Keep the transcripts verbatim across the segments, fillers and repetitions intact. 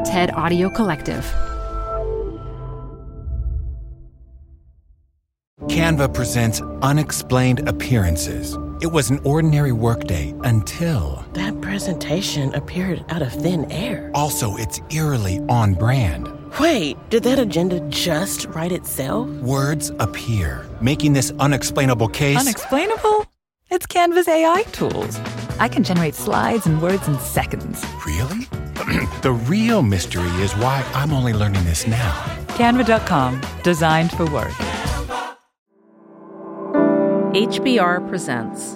TED Audio Collective. Canva presents Unexplained Appearances. It was an ordinary workday until... That presentation appeared out of thin air. Also, it's eerily on brand. Wait, did that agenda just write itself? Words appear, making this unexplainable case... Unexplainable? It's Canva's A I tools. I can generate slides and words in seconds. Really? The real mystery is why I'm only learning this now. Canva dot com, designed for work. H B R presents.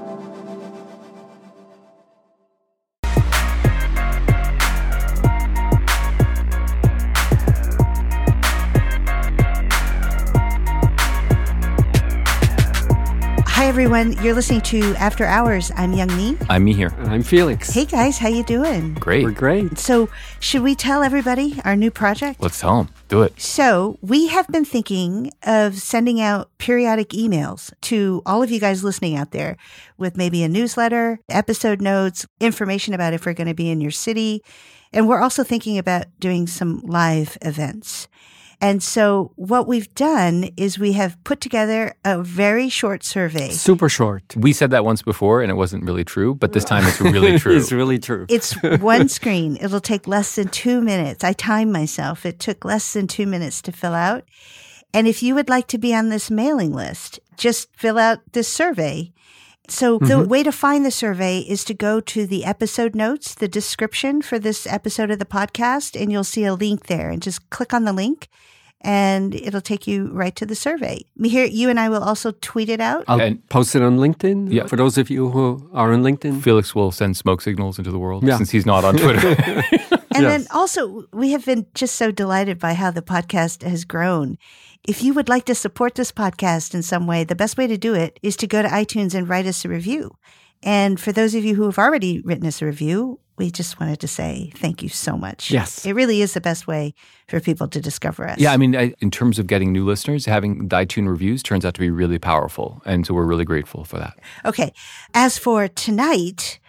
Hi, everyone. You're listening to After Hours. I'm Young Mi. I'm Me here. And I'm Felix. Hey, guys. How you doing? Great. We're great. So should we tell everybody our new project? Let's tell them. Do it. So we have been thinking of sending out periodic emails to all of you guys listening out there with maybe a newsletter, episode notes, information about if we're going to be in your city. And we're also thinking about doing some live events. And so what we've done is we have put together a very short survey. Super short. We said that once before and it wasn't really true, but this time it's really true. It's really true. It's one screen. It'll take less than two minutes. I timed myself. It took less than two minutes to fill out. And if you would like to be on this mailing list, just fill out this survey. So the mm-hmm. way to find the survey is to go to the episode notes, the description for this episode of the podcast, and you'll see a link there. And just click on the link, and it'll take you right to the survey. Here, you and I will also tweet it out. I'll and, post it on LinkedIn. Yeah. For those of you who are on LinkedIn. Felix will send smoke signals into the world yeah. since he's not on Twitter. And yes. then also, we have been just so delighted by how the podcast has grown. If you would like to support this podcast in some way, the best way to do it is to go to iTunes and write us a review. And for those of you who have already written us a review, we just wanted to say thank you so much. Yes. It really is the best way for people to discover us. Yeah, I mean, I, in terms of getting new listeners, having the iTunes reviews turns out to be really powerful. And so we're really grateful for that. Okay. As for tonight,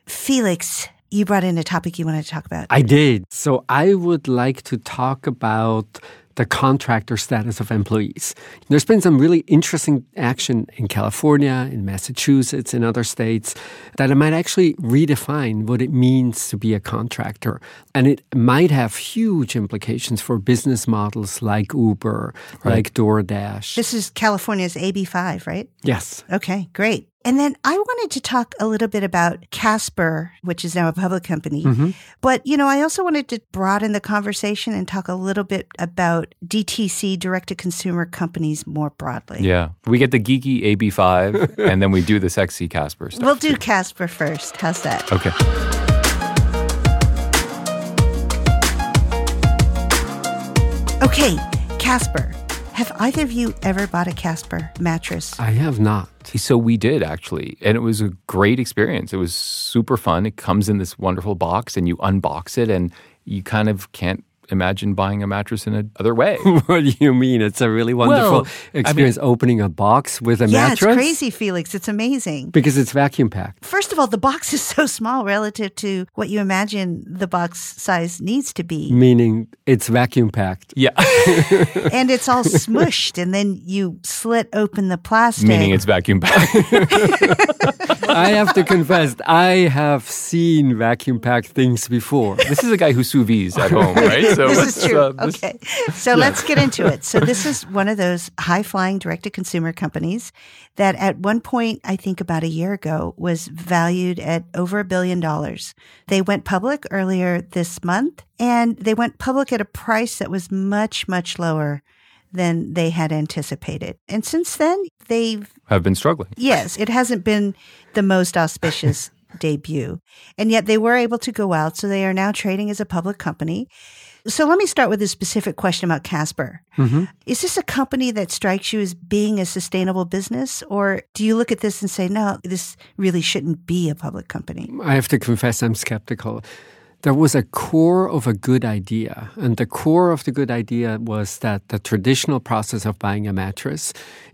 Felix, you brought in a topic you wanted to talk about. I did. So I would like to talk about the contractor status of employees. There's been some really interesting action in California, in Massachusetts, in other states that it might actually redefine what it means to be a contractor. And it might have huge implications for business models like Uber, right. like DoorDash. This is California's A B five, right? Yes. Okay, great. And then I wanted to talk a little bit about Casper, which is now a public company. Mm-hmm. But, you know, I also wanted to broaden the conversation and talk a little bit about D T C, direct-to-consumer companies more broadly. Yeah. We get the geeky A B five, and then we do the sexy Casper stuff. We'll do too. Casper first. How's that? Okay. Okay, Casper. Have either of you ever bought a Casper mattress? I have not. So we did, actually. And it was a great experience. It was super fun. It comes in this wonderful box, and you unbox it, and you kind of can't imagine buying a mattress in another way. What do you mean? It's a really wonderful well, experience I mean, opening a box with a yeah, mattress. Yeah, it's crazy, Felix. It's amazing. Because it's vacuum packed. First of all, the box is so small relative to what you imagine the box size needs to be. Meaning it's vacuum packed. Yeah. And it's all smushed, and then you slit open the plastic. Meaning it's vacuum packed. I have to confess, I have seen vacuum packed things before. This is a guy who sous vide at home, right? So this is true. Uh, this... Okay. So yeah. Let's get into it. So this is one of those high-flying direct-to-consumer companies that at one point, I think about a year ago, was valued at over a billion dollars. They went public earlier this month, and they went public at a price that was much, much lower than they had anticipated. And since then, they've... have been struggling. Yes. It hasn't been the most auspicious debut. And yet they were able to go out. So they are now trading as a public company. So let me start with a specific question about Casper. Mm-hmm. Is this a company that strikes you as being a sustainable business? Or do you look at this and say, no, this really shouldn't be a public company? I have to confess I'm skeptical. there was a core of a good idea. And the core of the good idea was that the traditional process of buying a mattress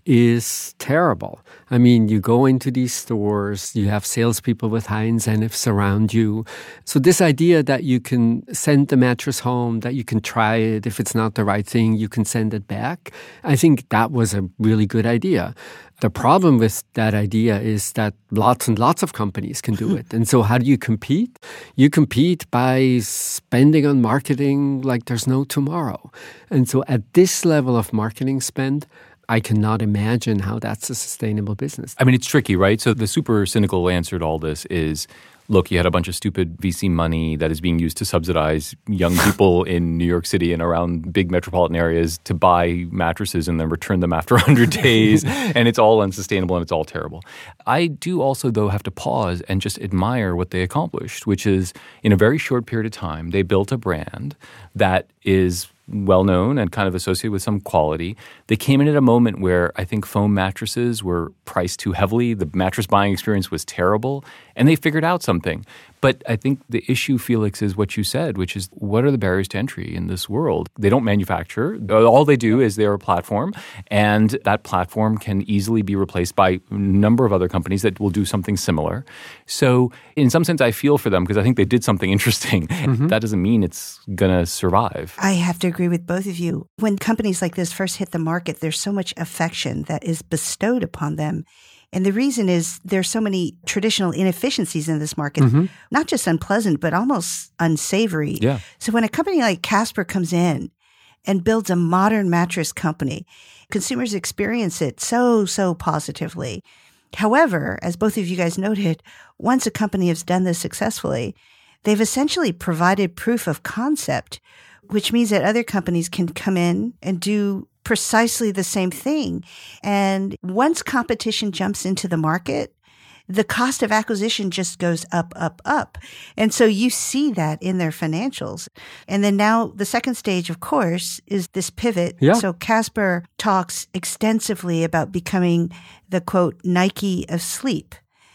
is terrible. I mean, you go into these stores, you have salespeople with high incentives around you. So this idea that you can send the mattress home, that you can try it, if it's not the right thing, you can send it back, I think that was a really good idea. The problem with that idea is that lots and lots of companies can do it. And so how do you compete? You compete by spending on marketing like there's no tomorrow. And so at this level of marketing spend, I cannot imagine how that's a sustainable business. I mean, it's tricky, right? So the super cynical answer to all this is, look, you had a bunch of stupid V C money that is being used to subsidize young people in New York City and around big metropolitan areas to buy mattresses and then return them after one hundred days. And it's all unsustainable and it's all terrible. I do also, though, have to pause and just admire what they accomplished, which is in a very short period of time, they built a brand that is well-known and kind of associated with some quality. They came in at a moment where I think foam mattresses were priced too heavily. The mattress buying experience was terrible, and they figured out something. But I think the issue, Felix, is what you said, which is what are the barriers to entry in this world? They don't manufacture. All they do is they're a platform, and that platform can easily be replaced by a number of other companies that will do something similar. So in some sense, I feel for them because I think they did something interesting. Mm-hmm. That doesn't mean it's going to survive. I have to agree with both of you. When companies like this first hit the market, there's so much affection that is bestowed upon them. And the reason is there's so many traditional inefficiencies in this market, mm-hmm. not just unpleasant, but almost unsavory. Yeah. So when a company like Casper comes in and builds a modern mattress company, consumers experience it so, so positively. However, as both of you guys noted, once a company has done this successfully, they've essentially provided proof of concept, which means that other companies can come in and do precisely the same thing. And once competition jumps into the market, the cost of acquisition just goes up, up, up. And so you see that in their financials. And then now the second stage, of course, is this pivot. Yeah. So Casper talks extensively about becoming the, quote, Nike of sleep.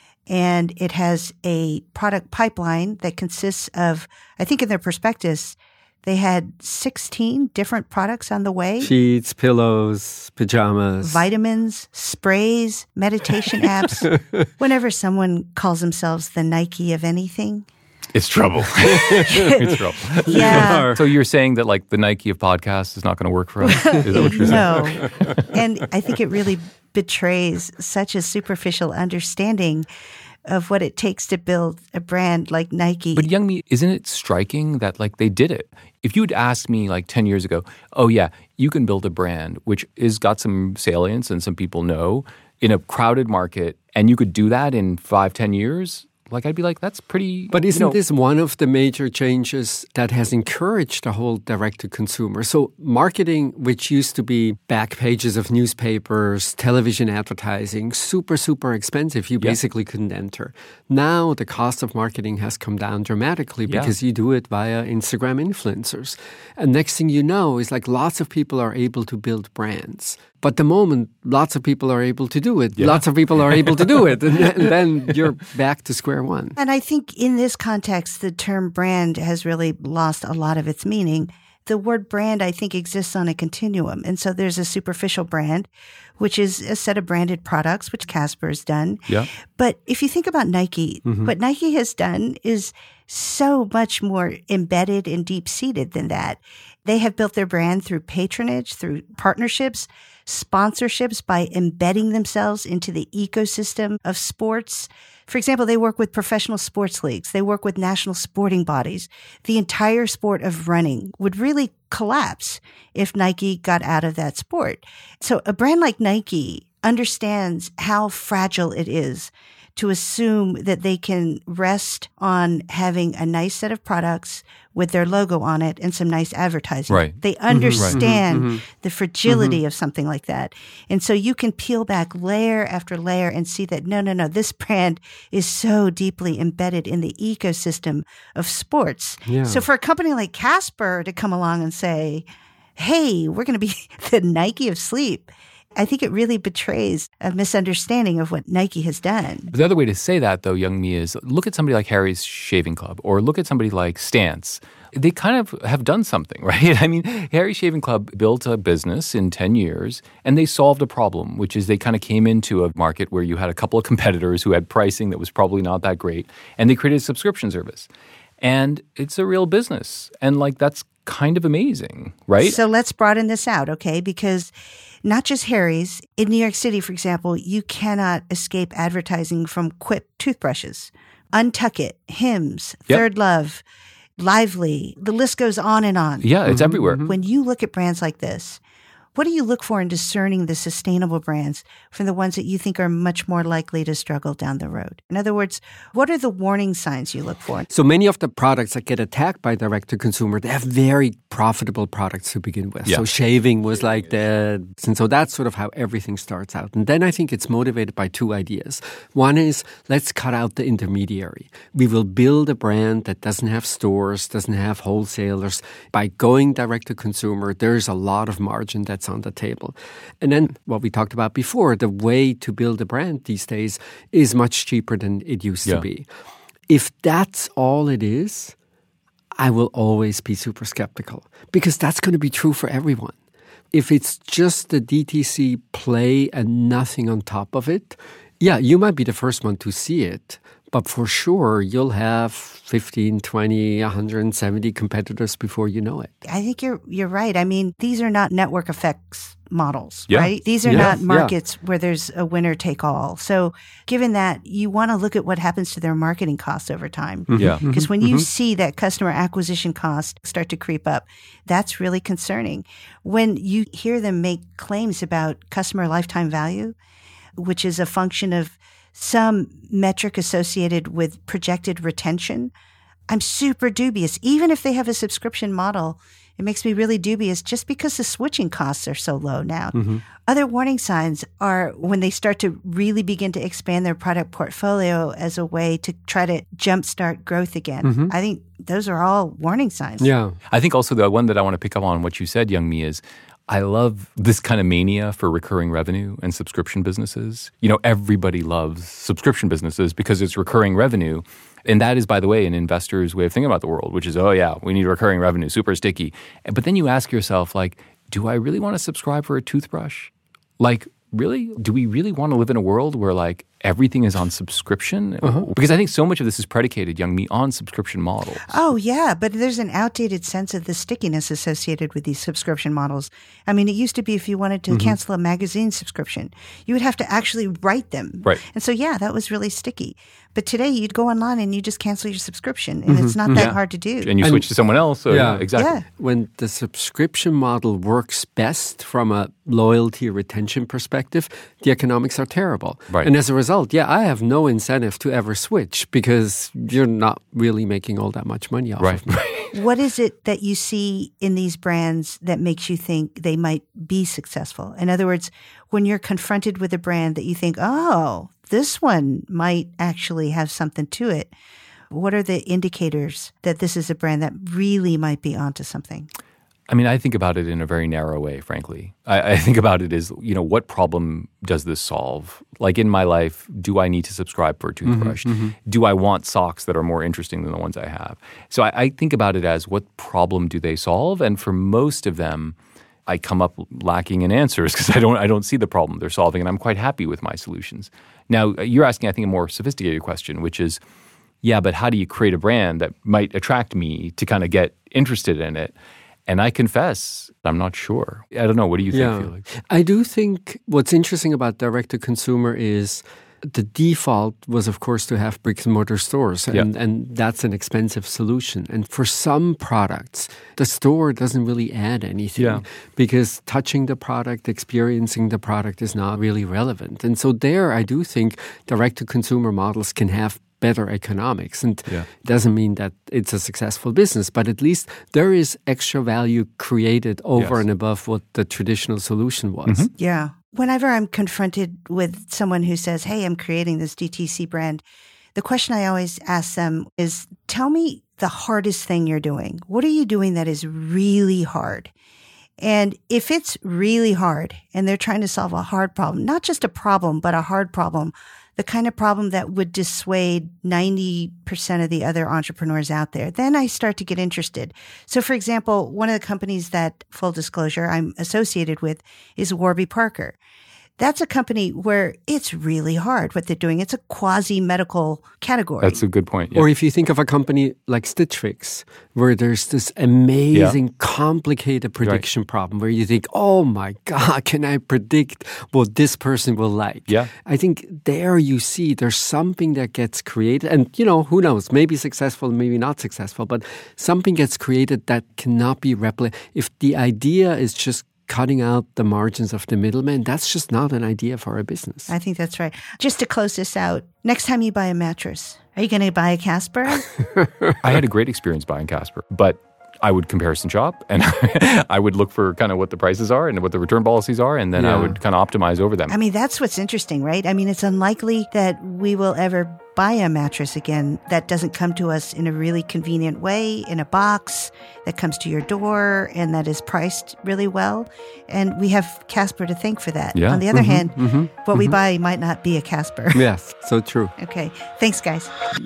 And it has a product pipeline that consists of, I think in their prospectus, they had sixteen different products on the way. Sheets, pillows, pajamas. Vitamins, sprays, meditation apps. Whenever someone calls themselves the Nike of anything, it's trouble. It's trouble. Yeah. So you're saying that like the Nike of podcasts is not going to work for us? Is that what you're no. saying? And I think it really betrays such a superficial understanding of what it takes to build a brand like Nike. But Youngmi, isn't it striking that like they did it? If you'd asked me like ten years ago, oh yeah, you can build a brand which is got some salience and some people know in a crowded market and you could do that in five, ten years, like I'd be like, that's pretty. But isn't you know, this one of the major changes that has encouraged the whole direct-to-consumer? So marketing, which used to be back pages of newspapers, television advertising, super, super expensive. You yeah. basically couldn't enter. Now the cost of marketing has come down dramatically yeah. because you do it via Instagram influencers. And next thing you know is like lots of people are able to build brands. But the moment lots of people are able to do it, yeah. lots of people are able to do it. And then, and then you're back to square one. And I think in this context, the term brand has really lost a lot of its meaning. The word brand, I think, exists on a continuum. And so there's a superficial brand, which is a set of branded products, which Casper has done. Yeah. But if you think about Nike, mm-hmm. what Nike has done is so much more embedded and deep-seated than that. They have built their brand through patronage, through partnerships, sponsorships, by embedding themselves into the ecosystem of sports. For example, they work with professional sports leagues. They work with national sporting bodies. The entire sport of running would really collapse if Nike got out of that sport. So a brand like Nike understands how fragile it is to assume that they can rest on having a nice set of products with their logo on it and some nice advertising. Right. They understand mm-hmm. the fragility mm-hmm. of something like that. And so you can peel back layer after layer and see that, no, no, no, this brand is so deeply embedded in the ecosystem of sports. Yeah. So for a company like Casper to come along and say, hey, we're going to be the Nike of sleep, I think it really betrays a misunderstanding of what Nike has done. The other way to say that, though, Young Mi, is look at somebody like Harry's Shaving Club or look at somebody like Stance. They kind of have done something, right? I mean, Harry's Shaving Club built a business in ten years, and they solved a problem, which is they kind of came into a market where you had a couple of competitors who had pricing that was probably not that great, and they created a subscription service. And it's a real business. And, like, that's kind of amazing, right? So let's broaden this out, okay? Because not just Harry's. In New York City, for example, you cannot escape advertising from Quip toothbrushes, Untuck It, Hims, Yep. Third Love, Lively. The list goes on and on. Yeah, it's everywhere. When you look at brands like this, what do you look for in discerning the sustainable brands from the ones that you think are much more likely to struggle down the road? In other words, what are the warning signs you look for? So many of the products that get attacked by direct-to-consumer, they have very profitable products to begin with. Yeah. So shaving was like that. And so that's sort of how everything starts out. And then I think it's motivated by two ideas. One is, let's cut out the intermediary. We will build a brand that doesn't have stores, doesn't have wholesalers. By going direct-to-consumer, there's a lot of margin that's on the table. And then what we talked about before, the way to build a brand these days is much cheaper than it used Yeah. to be. If that's all it is, I will always be super skeptical because that's going to be true for everyone. If it's just the D T C play and nothing on top of it, yeah, you might be the first one to see it. But for sure, you'll have fifteen, twenty, one hundred seventy competitors before you know it. I think you're you're right. I mean, these are not network effects models, Yeah. right? These are Yeah, not yeah. markets where there's a winner take all. So given that, you want to look at what happens to their marketing costs over time. Yeah. Because when you see that customer acquisition cost start to creep up, that's really concerning. When you hear them make claims about customer lifetime value, which is a function of some metric associated with projected retention, I'm super dubious. Even if they have a subscription model, it makes me really dubious just because the switching costs are so low now. Mm-hmm. Other warning signs are when they start to really begin to expand their product portfolio as a way to try to jumpstart growth again. Mm-hmm. I think those are all warning signs. Yeah. I think also the one that I want to pick up on what you said, Young Mi, is I love this kind of mania for recurring revenue and subscription businesses. You know, everybody loves subscription businesses because it's recurring revenue. And that is, by the way, an investor's way of thinking about the world, which is, oh, yeah, we need recurring revenue, super sticky. But then you ask yourself, like, do I really want to subscribe for a toothbrush? Like, really? Do we really want to live in a world where, like, everything is on subscription? Uh-huh. Because I think so much of this is predicated, Young Mi, on subscription models. Oh, yeah, but there's an outdated sense of the stickiness associated with these subscription models. I mean, it used to be if you wanted to mm-hmm. cancel a magazine subscription, you would have to actually write them. Right. And so, yeah, that was really sticky. But today you'd go online and you just cancel your subscription, and Mm-hmm. it's not that Yeah. hard to do. And you And- switch to someone else. So Yeah. yeah, exactly. Yeah. When the subscription model works best from a loyalty retention perspective, the economics are terrible. Right. And as a result, yeah, I have no incentive to ever switch because you're not really making all that much money off Right. of me. What is it that you see in these brands that makes you think they might be successful? In other words, when you're confronted with a brand that you think, oh, this one might actually have something to it, what are the indicators that this is a brand that really might be onto something? I mean, I think about it in a very narrow way, frankly. I, I think about it as, you know, what problem does this solve? Like in my life, do I need to subscribe for a toothbrush? Mm-hmm, mm-hmm. Do I want socks that are more interesting than the ones I have? So I, I think about it as what problem do they solve? And for most of them, I come up lacking in answers because I don't, I don't see the problem they're solving, and I'm quite happy with my solutions. Now, you're asking, I think, a more sophisticated question, which is, yeah, but how do you create a brand that might attract me to kind of get interested in it? And I confess, I'm not sure. I don't know. What do you think, Yeah. Felix? I do think what's interesting about direct-to-consumer is the default was, of course, to have bricks and mortar stores, and, Yeah. and that's an expensive solution. And for some products, the store doesn't really add anything Yeah. because touching the product, experiencing the product is not really relevant. And so there, I do think direct-to-consumer models can have better economics. And Yeah. doesn't mean that it's a successful business, but at least there is extra value created over Yes. and above what the traditional solution was. Mm-hmm. Yeah. Whenever I'm confronted with someone who says, hey, I'm creating this D T C brand, the question I always ask them is, tell me the hardest thing you're doing. What are you doing that is really hard? And if it's really hard and they're trying to solve a hard problem, not just a problem, but a hard problem, the kind of problem that would dissuade ninety percent of the other entrepreneurs out there, then I start to get interested. So for example, one of the companies that, full disclosure, I'm associated with is Warby Parker. That's a company where it's really hard what they're doing. It's a quasi-medical category. That's a good point. Yeah. Or if you think of a company like Stitch Fix, where there's this amazing, yeah. complicated prediction right. problem where you think, oh my God, can I predict what this person will like? Yeah. I think there you see there's something that gets created. And, you know, who knows, maybe successful, maybe not successful, but something gets created that cannot be replicated. If the idea is just cutting out the margins of the middleman, that's just not an idea for a business. I think that's right. Just to close this out, next time you buy a mattress, are you going to buy a Casper? I had a great experience buying Casper, but I would comparison shop and I would look for kind of what the prices are and what the return policies are, and then yeah. I would kind of optimize over them. I mean, that's what's interesting, right? I mean, it's unlikely that we will ever buy a mattress again that doesn't come to us in a really convenient way, in a box that comes to your door and that is priced really well. And we have Casper to thank for that. Yeah. On the other mm-hmm, hand, mm-hmm, what mm-hmm. we buy might not be a Casper. Yes, so true. Okay. Thanks, guys.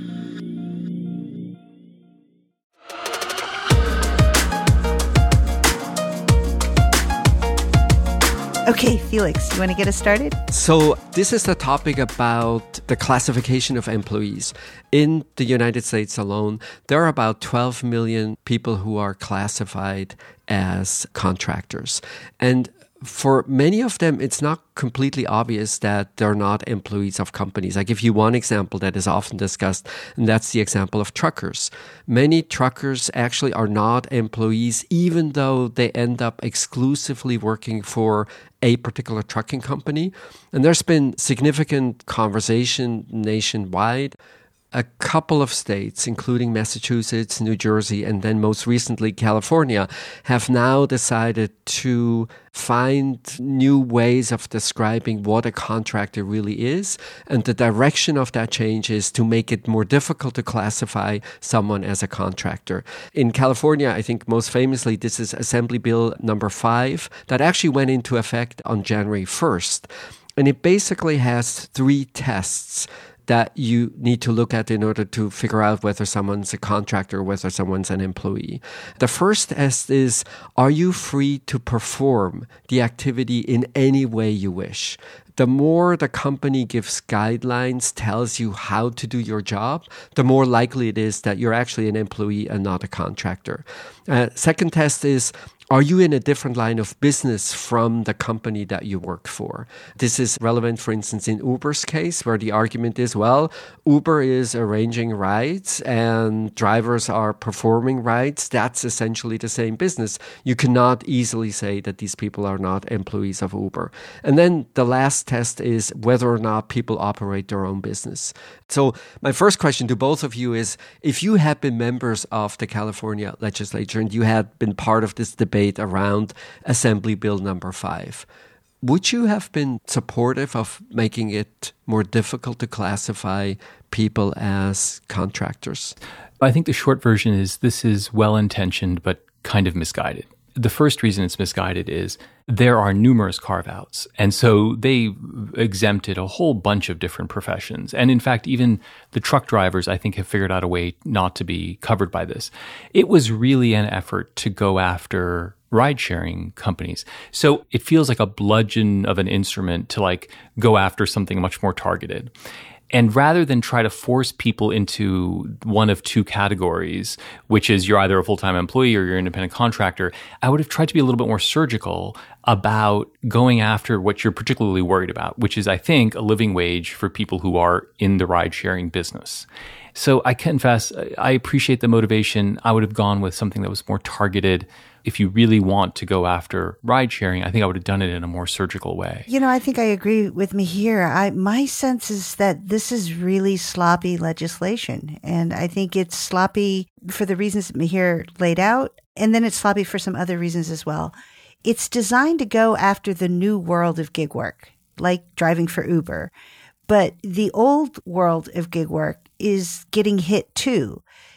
Okay, Felix, you want to get us started? So this is the topic about the classification of employees. In the United States alone, there are about twelve million people who are classified as contractors. And for many of them, it's not completely obvious that they're not employees of companies. I give you one example that is often discussed, and that's the example of truckers. Many truckers actually are not employees, even though they end up exclusively working for a particular trucking company. And there's been significant conversation nationwide. A couple of states, including Massachusetts, New Jersey, and then most recently California, have now decided to find new ways of describing what a contractor really is. And the direction of that change is to make it more difficult to classify someone as a contractor. In California, I think most famously, this is Assembly Bill number five that actually went into effect on January first. And it basically has three tests that you need to look at in order to figure out whether someone's a contractor or whether someone's an employee. The first test is, are you free to perform the activity in any way you wish? The more the company gives guidelines, tells you how to do your job, the more likely it is that you're actually an employee and not a contractor. Uh, second test is, are you in a different line of business from the company that you work for? This is relevant, for instance, in Uber's case, where the argument is, well, Uber is arranging rides and drivers are performing rides. That's essentially the same business. You cannot easily say that these people are not employees of Uber. And then the last test is whether or not people operate their own business. So my first question to both of you is, if you had been members of the California legislature and you had been part of this debate around Assembly Bill number five, would you have been supportive of making it more difficult to classify people as contractors? I think the short version is this is well-intentioned but kind of misguided. The first reason it's misguided is there are numerous carve-outs. And so they exempted a whole bunch of different professions. And in fact, even the truck drivers, I think, have figured out a way not to be covered by this. It was really an effort to go after ride-sharing companies. So it feels like a bludgeon of an instrument to like go after something much more targeted. And rather than try to force people into one of two categories, which is you're either a full-time employee or you're an independent contractor, I would have tried to be a little bit more surgical about going after what you're particularly worried about, which is, I think, a living wage for people who are in the ride-sharing business. So I confess, I appreciate the motivation. I would have gone with something that was more targeted. If you really want to go after ride sharing, I think I would have done it in a more surgical way. You know, I think I agree with Mihir. I, my sense is that this is really sloppy legislation. And I think it's sloppy for the reasons that Mihir laid out. And then it's sloppy for some other reasons as well. It's designed to go after the new world of gig work, like driving for Uber. But the old world of gig work is getting hit too.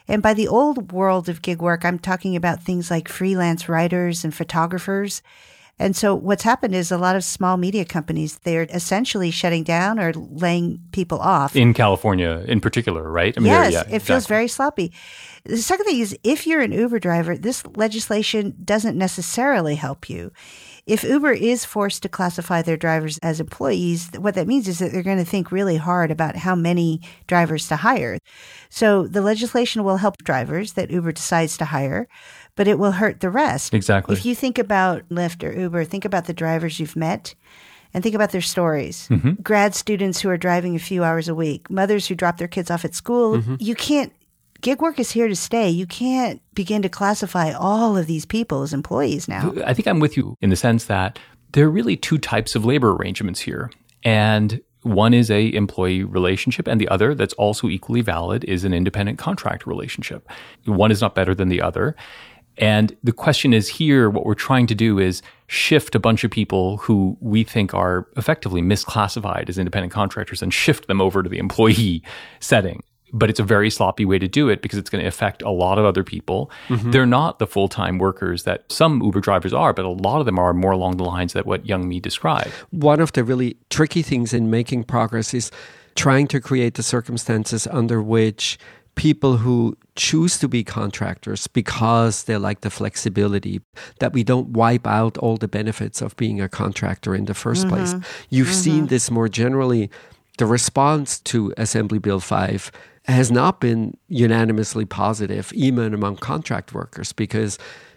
And by the old world of gig work, I'm talking about things like freelance writers and photographers. And so what's happened is a lot of small media companies, they're essentially shutting down or laying people off. In California in particular, right? I mean, yes, yeah, it exactly. feels very sloppy. The second thing is, if you're an Uber driver, this legislation doesn't necessarily help you. If Uber is forced to classify their drivers as employees, what that means is that they're going to think really hard about how many drivers to hire. So the legislation will help drivers that Uber decides to hire, but it will hurt the rest. Exactly. If you think about Lyft or Uber, think about the drivers you've met and think about their stories. Mm-hmm. Grad students who are driving a few hours a week, mothers who drop their kids off at school. Mm-hmm. You can't, gig work is here to stay. You can't begin to classify all of these people as employees now. I think I'm with you in the sense that there are really two types of labor arrangements here. And one is a employee relationship, and the other that's also equally valid is an independent contract relationship. One is not better than the other. And the question is here, what we're trying to do is shift a bunch of people who we think are effectively misclassified as independent contractors and shift them over to the employee setting. But it's a very sloppy way to do it because it's going to affect a lot of other people. Mm-hmm. They're not the full-time workers that some Uber drivers are, but a lot of them are more along the lines that what Young Me described. One of the really tricky things in making progress is trying to create the circumstances under which people who choose to be contractors because they like the flexibility, that we don't wipe out all the benefits of being a contractor in the first mm-hmm. place. You've mm-hmm. seen this more generally. The response to Assembly Bill five has not been unanimously positive, even among contract workers, because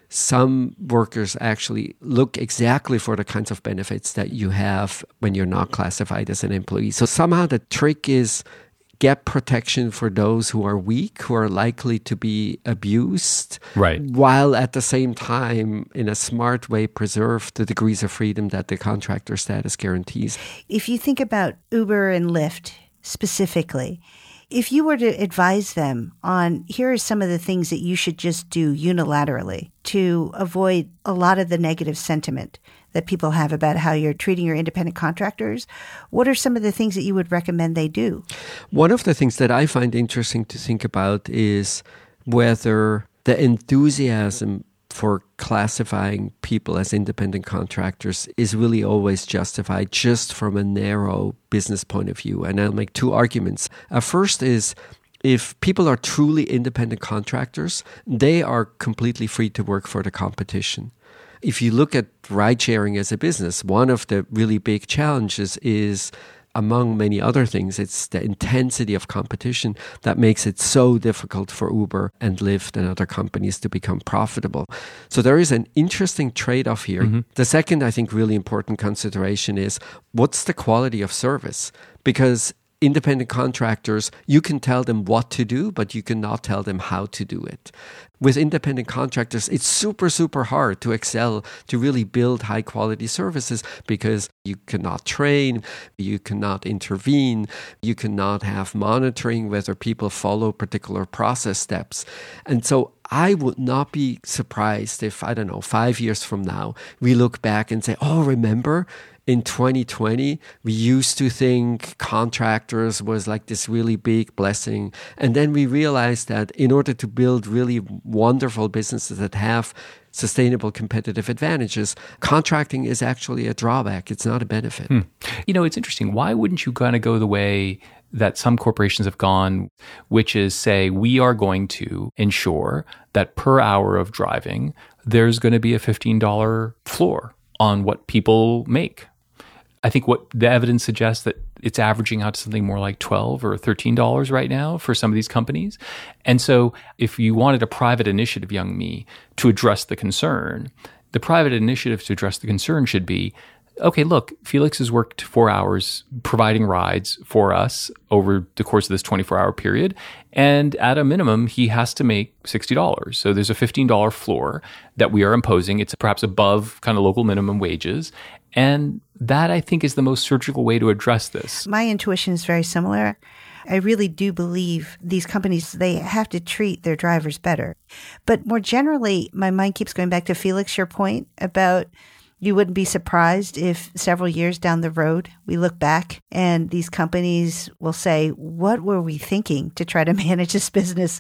some workers actually look exactly for the kinds of benefits that you have when you're not classified as an employee. So somehow the trick is get protection for those who are weak, who are likely to be abused, right, while at the same time, in a smart way, preserve the degrees of freedom that the contractor status guarantees. If you think about Uber and Lyft specifically, if you were to advise them on here are some of the things that you should just do unilaterally to avoid a lot of the negative sentiment that people have about how you're treating your independent contractors, what are some of the things that you would recommend they do? One of the things that I find interesting to think about is whether the enthusiasm for classifying people as independent contractors is really always justified just from a narrow business point of view. And I'll make two arguments. Uh, first is, if people are truly independent contractors, they are completely free to work for the competition. If you look at ride-sharing as a business, one of the really big challenges is, among many other things, it's the intensity of competition that makes it so difficult for Uber and Lyft and other companies to become profitable. So there is an interesting trade-off here. Mm-hmm. The second, I think, really important consideration is, what's the quality of service? Because independent contractors, you can tell them what to do, but you cannot tell them how to do it. With independent contractors, it's super, super hard to excel, to really build high quality services, because you cannot train, you cannot intervene, you cannot have monitoring whether people follow particular process steps. And so I would not be surprised if, I don't know, five years from now, we look back and say, oh, remember, in twenty twenty, we used to think contractors was like this really big blessing. And then we realized that in order to build really wonderful businesses that have sustainable competitive advantages, contracting is actually a drawback. It's not a benefit. Hmm. You know, it's interesting. Why wouldn't you kind of go the way that some corporations have gone, which is say, we are going to ensure that per hour of driving, there's going to be a fifteen dollars floor on what people make. I think what the evidence suggests that it's averaging out to something more like twelve or thirteen dollars right now for some of these companies. And so if you wanted a private initiative, Young Me, to address the concern, the private initiative to address the concern should be, okay, look, Felix has worked four hours providing rides for us over the course of this twenty-four hour period. And at a minimum, he has to make sixty dollars. So there's a fifteen dollars floor that we are imposing. It's perhaps above kind of local minimum wages. And that, I think, is the most surgical way to address this. My intuition is very similar. I really do believe these companies, they have to treat their drivers better. But more generally, my mind keeps going back to Felix, your point about you wouldn't be surprised if several years down the road, we look back and these companies will say, what were we thinking to try to manage this business?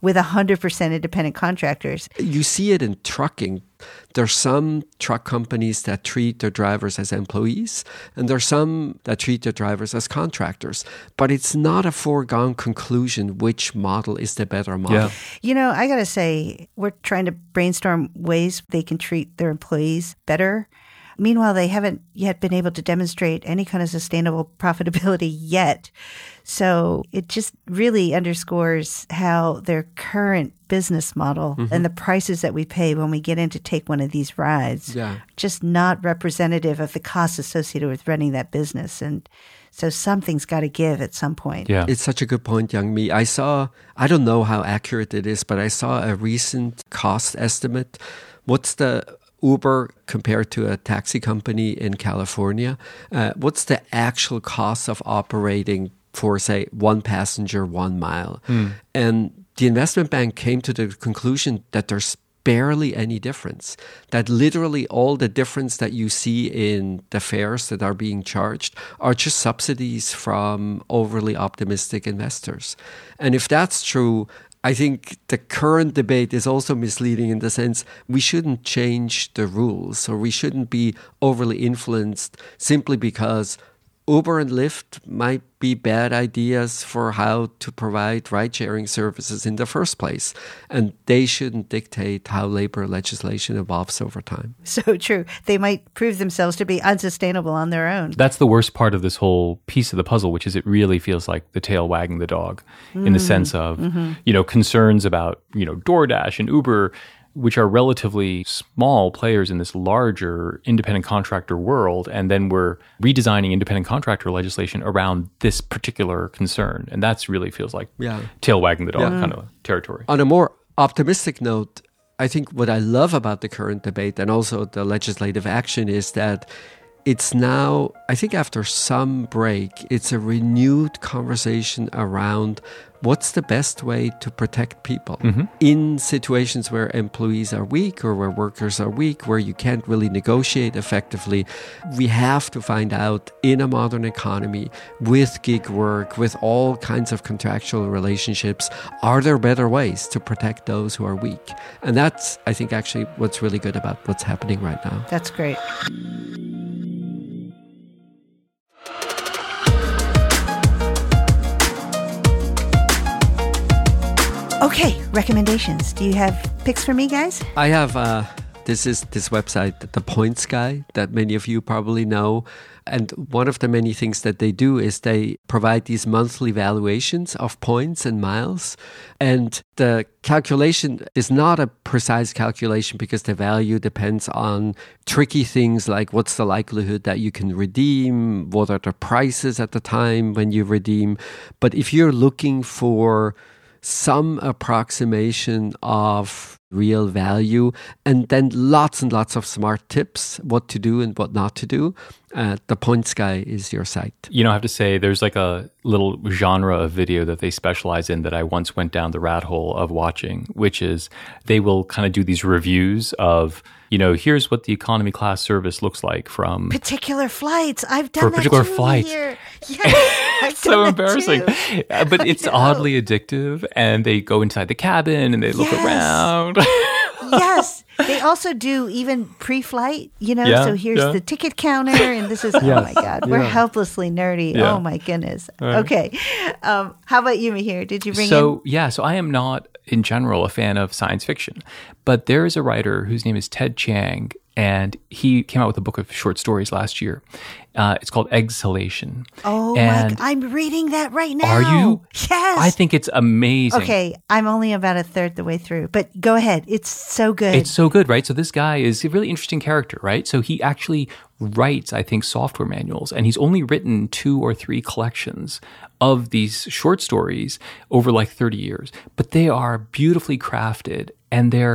with one hundred percent independent contractors. You see it in trucking. There's some truck companies that treat their drivers as employees, and there's some that treat their drivers as contractors. But it's not a foregone conclusion which model is the better model. Yeah. You know, I got to say, we're trying to brainstorm ways they can treat their employees better. Meanwhile, they haven't yet been able to demonstrate any kind of sustainable profitability yet. So it just really underscores how their current business model mm-hmm. and the prices that we pay when we get in to take one of these rides, yeah. just not representative of the costs associated with running that business. And so something's got to give at some point. Yeah. It's such a good point, Young Mi. I saw, I don't know how accurate it is, but I saw a recent cost estimate. What's the Uber compared to a taxi company in California? Uh, what's the actual cost of operating for, say, one passenger, one mile? Mm. And the investment bank came to the conclusion that there's barely any difference, that literally all the difference that you see in the fares that are being charged are just subsidies from overly optimistic investors. And if that's true, I think the current debate is also misleading in the sense we shouldn't change the rules, or we shouldn't be overly influenced simply because Uber and Lyft might be bad ideas for how to provide ride-sharing services in the first place. And they shouldn't dictate how labor legislation evolves over time. So true. They might prove themselves to be unsustainable on their own. That's the worst part of this whole piece of the puzzle, which is it really feels like the tail wagging the dog mm. in the sense of, mm-hmm. you know, concerns about, you know, DoorDash and Uber, which are relatively small players in this larger independent contractor world. And then we're redesigning independent contractor legislation around this particular concern. And that's really feels like yeah. tail wagging the dog yeah. kind of territory. On a more optimistic note, I think what I love about the current debate and also the legislative action is that it's now, I think after some break, it's a renewed conversation around what's the best way to protect people mm-hmm. in situations where employees are weak or where workers are weak, where you can't really negotiate effectively. We have to find out in a modern economy with gig work, with all kinds of contractual relationships, are there better ways to protect those who are weak? And that's, I think, actually what's really good about what's happening right now. That's great. Okay, recommendations. Do you have picks for me, guys? I have, uh, this is this website, The Points Guy, that many of you probably know. And one of the many things that they do is they provide these monthly valuations of points and miles. And the calculation is not a precise calculation because the value depends on tricky things like what's the likelihood that you can redeem, what are the prices at the time when you redeem. But if you're looking for some approximation of real value, and then lots and lots of smart tips, what to do and what not to do, uh, The Points Guy is your site. You know, I have to say, there's like a little genre of video that they specialize in that I once went down the rat hole of watching, which is they will kind of do these reviews of, you know, here's what the economy class service looks like from particular flights. I've done for that particular too flights. Here. Yes, I've so done embarrassing, that too. but it's oddly addictive. And they go inside the cabin and they look yes. around. Yes. They also do even pre-flight, you know, yeah, so here's yeah. the ticket counter and this is, yes. oh my God, we're yeah. helplessly nerdy. Yeah. Oh my goodness. Right. Okay. Um, how about you, Mihir? Did you bring so, in? Yeah, so I am not in general a fan of science fiction, but there is a writer whose name is Ted Chiang, and he came out with a book of short stories last year. Uh, it's called Exhalation. Oh, and my, I'm reading that right now. Are you? Yes. I think it's amazing. Okay, I'm only about a third the way through, but go ahead. It's so good. It's so good, right? So this guy is a really interesting character, right? So he actually writes, I think, software manuals, and he's only written two or three collections of these short stories over like thirty years, but they are beautifully crafted. And they're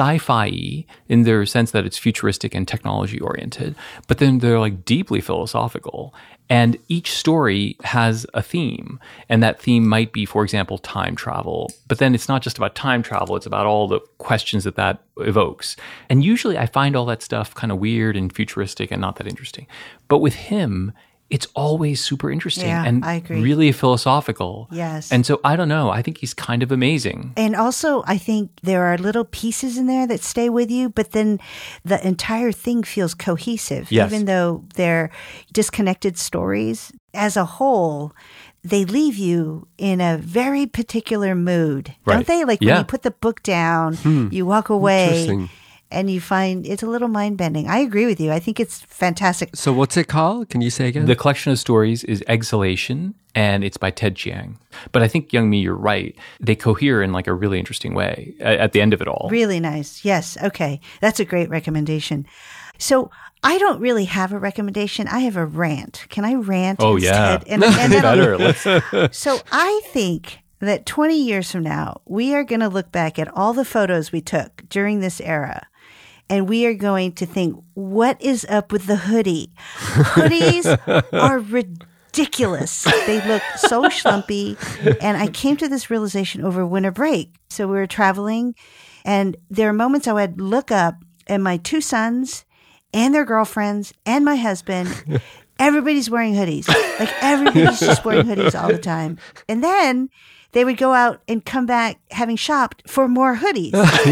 sci-fi in their sense that it's futuristic and technology oriented, but then they're like deeply philosophical. And each story has a theme. And that theme might be, for example, time travel. But then it's not just about time travel. It's about all the questions that that evokes. And usually I find all that stuff kind of weird and futuristic and not that interesting. But with him, it's always super interesting Yeah, and I agree. really philosophical. Yes. And so I don't know. I think he's kind of amazing. And also, I think there are little pieces in there that stay with you, but then the entire thing feels cohesive, Yes. even though they're disconnected stories. As a whole, they leave you in a very particular mood, Right. don't they? Like Yeah. when you put the book down, you walk away. Interesting. And you find it's a little mind-bending. I agree with you. I think it's fantastic. So what's it called? Can you say again? The collection of stories is Exhalation, and it's by Ted Chiang. But I think, Young Mi, you're right. They cohere in like a really interesting way at, at the end of it all. Really nice. Yes. Okay. That's a great recommendation. So I don't really have a recommendation. I have a rant. Can I rant Oh, instead? yeah. And, and then I'll- Better. Let's, So I think that twenty years from now, we are going to look back at all the photos we took during this era. And we are going to think, what is up with the hoodie? Hoodies are ridiculous. They look so schlumpy. And I came to this realization over winter break. So we were traveling, and there are moments I would look up, and my two sons and their girlfriends and my husband, everybody's wearing hoodies. Like everybody's just wearing hoodies all the time. And then they would go out and come back having shopped for more hoodies.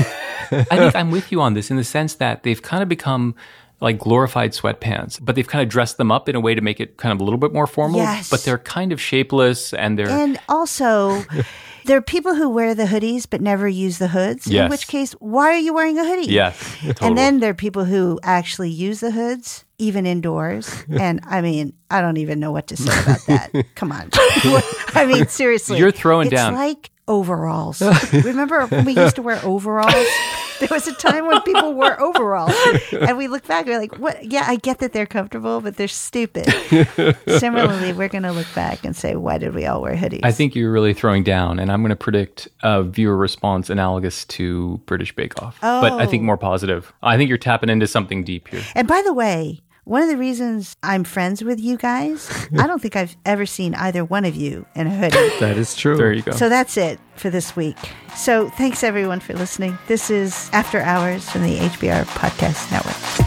I think I'm with you on this in the sense that they've kind of become like glorified sweatpants, but they've kind of dressed them up in a way to make it kind of a little bit more formal, Yes. but they're kind of shapeless and they're... And also, there are people who wear the hoodies but never use the hoods, Yes. in which case, why are you wearing a hoodie? Yes, totally. And then there are people who actually use the hoods, even indoors. And I mean, I don't even know what to say about that. Come on. I mean, seriously. You're throwing it's down. It's like overalls. Remember when we used to wear overalls? There was a time when people wore overalls, and we look back and we're like, "What? Yeah, I get that they're comfortable, but they're stupid." Similarly, we're going to look back and say, "Why did we all wear hoodies?" I think you're really throwing down, and I'm going to predict a viewer response analogous to British Bake Off, but I think Oh. more positive. I think you're tapping into something deep here. And by the way, one of the reasons I'm friends with you guys, I don't think I've ever seen either one of you in a hoodie. That is true. There you go. So that's it for this week. So thanks everyone for listening. This is After Hours from the H B R Podcast Network.